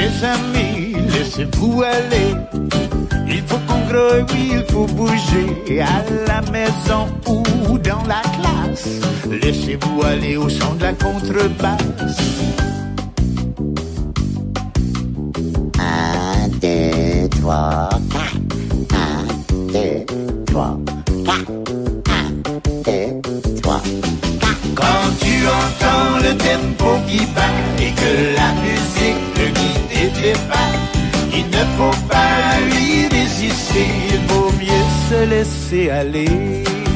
Mes amis, laissez-vous aller. Il faut qu'on grouille, oui, il faut bouger. À la maison ou dans la classe, laissez-vous aller au son de la contrebasse. 1, 2, 3, 4. 1, 2, 3, 4. 1, 2, 3, 4. Quand tu entends le tempo qui bat et que la musique te guide tes pas, il ne faut pas lui résister, il vaut mieux se laisser aller.